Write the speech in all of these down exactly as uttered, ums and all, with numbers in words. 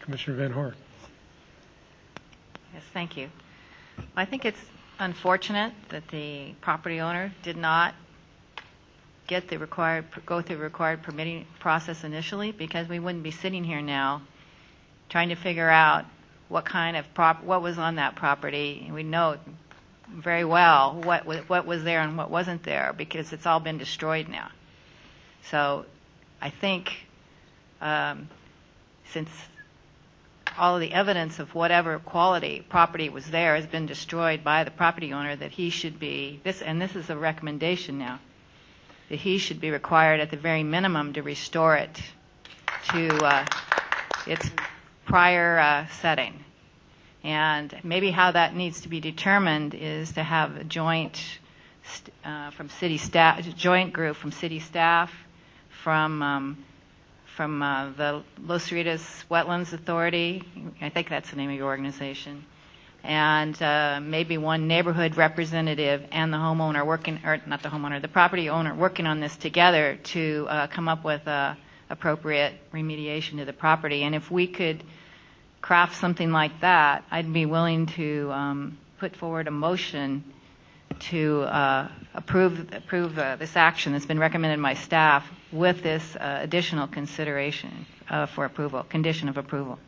Commissioner Van Horn. Yes, thank you. I think it's unfortunate that the property owner did not get the required, go through the required permitting process initially, because we wouldn't be sitting here now trying to figure out what kind of prop, what was on that property. And we know very well what was, what was there and what wasn't there, because it's all been destroyed now. So I think um, since all of the evidence of whatever quality property was there has been destroyed by the property owner, that he should be, this, and this is a recommendation now, that he should be required at the very minimum to restore it to uh, its prior uh, setting. And maybe how that needs to be determined is to have a joint uh, from city staff, joint group from city staff, from um, from uh, the Los Cerritos Wetlands Authority. I think that's the name of your organization. And uh, maybe one neighborhood representative and the homeowner working, or not the homeowner, the property owner working on this together to uh, come up with uh, appropriate remediation to the property. And if we could craft something like that, I'd be willing to um, put forward a motion to uh, approve approve uh, this action that's been recommended by staff with this uh, additional consideration uh, for approval, condition of approval.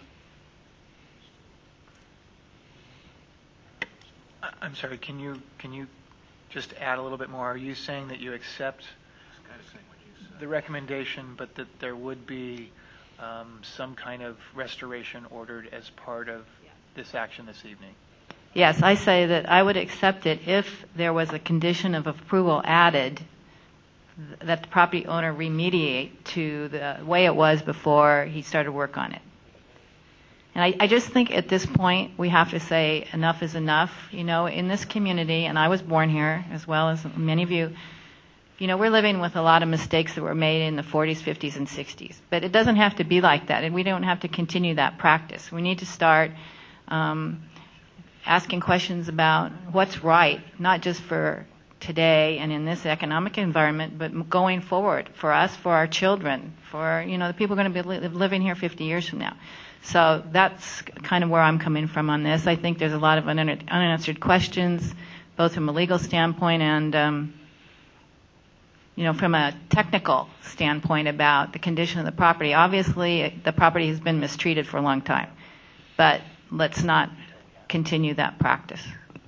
I'm sorry, can you can you just add a little bit more? Are you saying that you accept the recommendation, but that there would be um, some kind of restoration ordered as part of this action this evening? Yes, I say that I would accept it if there was a condition of approval added that the property owner remediate to the way it was before he started work on it. And I, I just think at this point we have to say enough is enough. You know, in this community, and I was born here as well as many of you, you know, we're living with a lot of mistakes that were made in the forties, fifties, and sixties. But it doesn't have to be like that, and we don't have to continue that practice. We need to start um, asking questions about what's right, not just for today and in this economic environment, but going forward for us, for our children, for, you know, the people going to be li- living here fifty years from now. So that's kind of where I'm coming from on this. I think there's a lot of un- unanswered questions, both from a legal standpoint and, um, you know, from a technical standpoint about the condition of the property. Obviously, the property has been mistreated for a long time, but let's not continue that practice.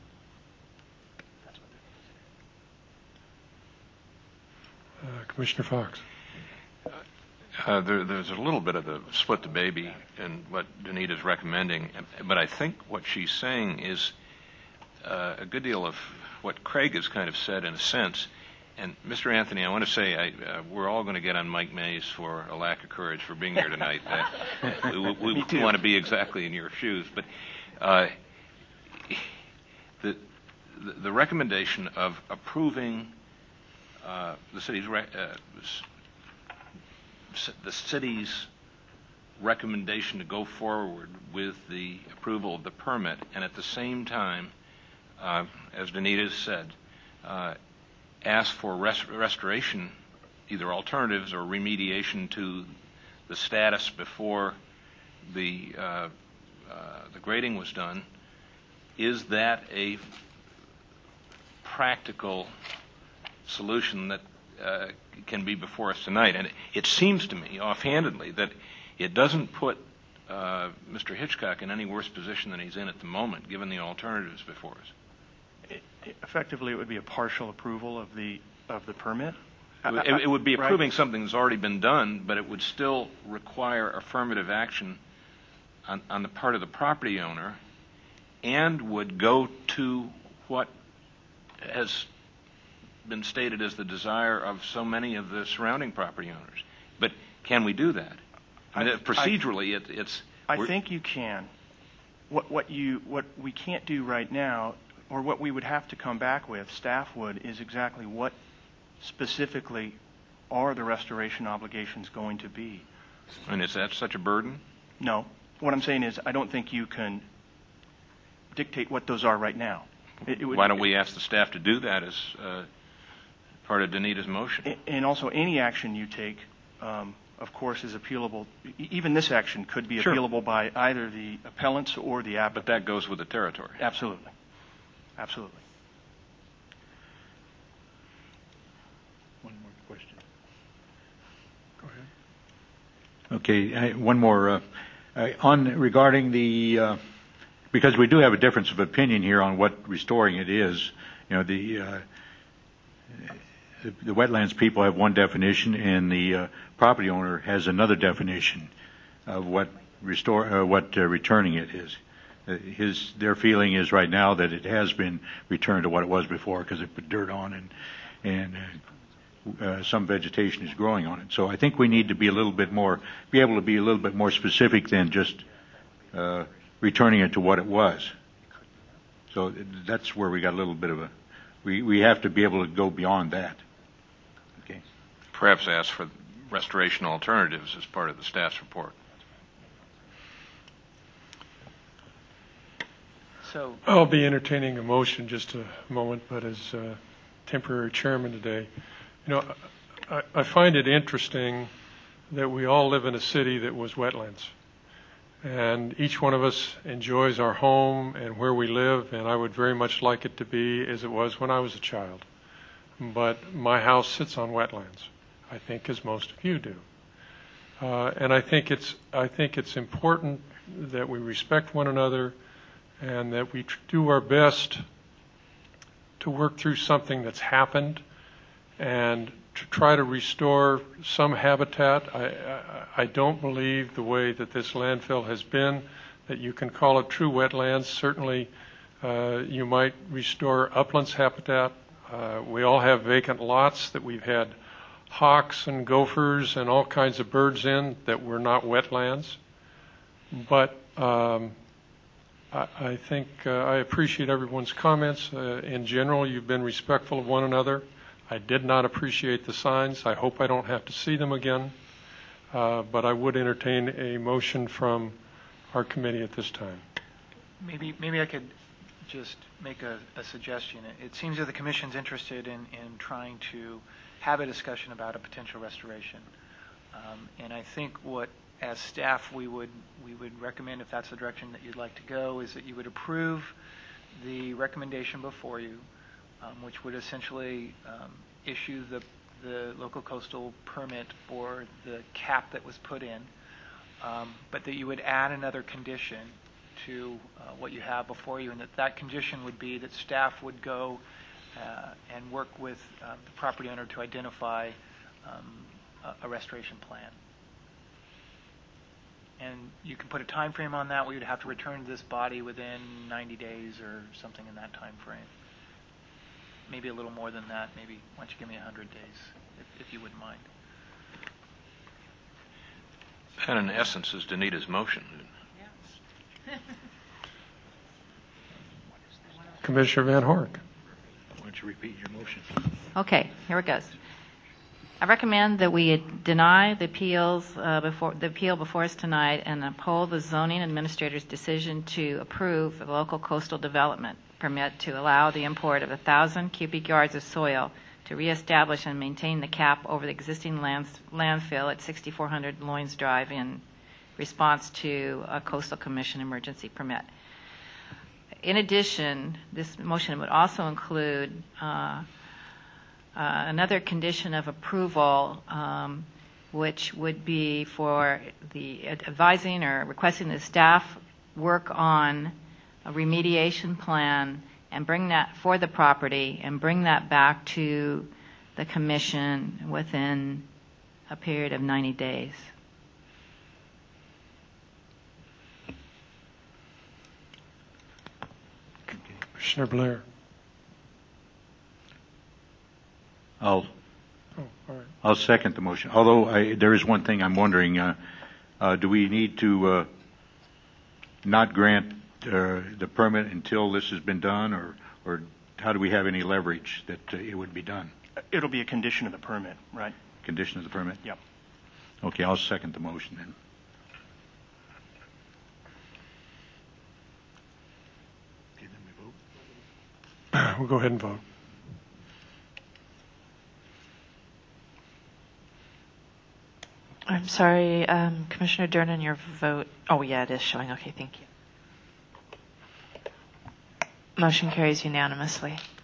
Uh, Commissioner Fox. Uh, there, there's a little bit of the split the baby in what Danita's recommending, but I think what she's saying is uh, a good deal of what Craig has kind of said in a sense. And Mister Anthony, I want to say I, uh, we're all going to get on Mike Mays for a lack of courage for being here tonight. Uh, we we, we want to be exactly in your shoes, but uh, the, the the recommendation of approving uh, the city's re- uh, the city's recommendation to go forward with the approval of the permit, and at the same time, uh, as Danita said, uh, ask for rest- restoration, either alternatives or remediation to the status before the uh, uh, the grading was done. Is that a practical solution that uh, can be before us tonight? And it, it seems to me, offhandedly, that it doesn't put uh, Mister Hitchcock in any worse position than he's in at the moment, given the alternatives before us. It, it, effectively, it would be a partial approval of the of the permit. It, it would be approving right. something that's already been done, but it would still require affirmative action on, on the part of the property owner, and would go to what has been stated as the desire of so many of the surrounding property owners. But can we do that? I mean, I, procedurally, I, it, it's. I think you can. What what you what we can't do right now, or what we would have to come back with, staff would, is exactly what specifically are the restoration obligations going to be. And is that such a burden? No. What I'm saying is I don't think you can dictate what those are right now. It, it would, Why don't we ask the staff to do that as uh, part of Danita's motion? And also any action you take, um, of course, is appealable. E- Even this action could be Sure. appealable by either the appellants or the But applicant. that goes with the territory. Absolutely. Absolutely. One more question. Go ahead. Okay, I- one more. uh, uh, On regarding the, uh, because we do have a difference of opinion here on what restoring it is. You know, the uh, the the wetlands people have one definition, and the uh, property owner has another definition of what restore, uh, what uh, returning it is. Uh, His, their feeling is right now that it has been returned to what it was before because they put dirt on and, and uh, uh, some vegetation is growing on it. So I think we need to be a little bit more, be able to be a little bit more specific than just uh, returning it to what it was. So that's where we got a little bit of a, we, we have to be able to go beyond that. Okay. Perhaps ask for restoration alternatives as part of the staff's report. So, I'll be entertaining a motion just a moment, but as uh, temporary chairman today, you know, I, I find it interesting that we all live in a city that was wetlands. And each one of us enjoys our home and where we live, and I would very much like it to be as it was when I was a child. But my house sits on wetlands, I think, as most of you do. Uh, and I think it's I think it's important that we respect one another and that we tr- do our best to work through something that's happened and to try to restore some habitat. I, I, I don't believe the way that this landfill has been that you can call it true wetlands. Certainly, uh, you might restore uplands habitat. Uh, we all have vacant lots that we've had hawks and gophers and all kinds of birds in that were not wetlands. But um, I, I think uh, I appreciate everyone's comments. Uh, in general, you've been respectful of one another. I did not appreciate the signs. I hope I don't have to see them again. Uh, but I would entertain a motion from our committee at this time. maybe maybe I could just make a, a suggestion. It, it seems that the Commission's interested in, in trying to have a discussion about a potential restoration. Um, and I think what, as staff, we would we would recommend, if that's the direction that you'd like to go, is that you would approve the recommendation before you, um, which would essentially um, issue the the local coastal permit for the cap that was put in, um, but that you would add another condition to uh, what you have before you, and that that condition would be that staff would go uh, and work with uh, the property owner to identify um, a, a restoration plan. And you can put a time frame on that. We would have to return to this body within ninety days or something in that time frame. Maybe a little more than that. Maybe why don't you give me one hundred days, if, if you wouldn't mind. That, in essence, is Danita's motion. Commissioner Van Hork. Why don't you repeat your motion? Okay, here it goes. I recommend that we deny the appeals uh, before the appeal before us tonight and uphold the zoning administrator's decision to approve the local coastal development permit to allow the import of a thousand cubic yards of soil to reestablish and maintain the cap over the existing lands, landfill at sixty-four hundred Loynes Drive in response to a Coastal Commission emergency permit. In addition, this motion would also include uh, Uh, another condition of approval, um, which would be for the advising or requesting the staff work on a remediation plan and bring that for the property and bring that back to the commission within a period of ninety days. Commissioner Blair. I'll Oh, all right. I'll second the motion. Although I, there is one thing I'm wondering: uh, uh, do we need to uh, not grant uh, the permit until this has been done, or, or how do we have any leverage that uh, it would be done? It'll be a condition of the permit, right? Condition of the permit. Yep. Okay, I'll second the motion then. Okay, then we vote. We'll go ahead and vote. I'm I'm sorry, um, Commissioner Durnan, your vote. Oh, yeah, it is showing. Okay, thank you. Motion carries unanimously.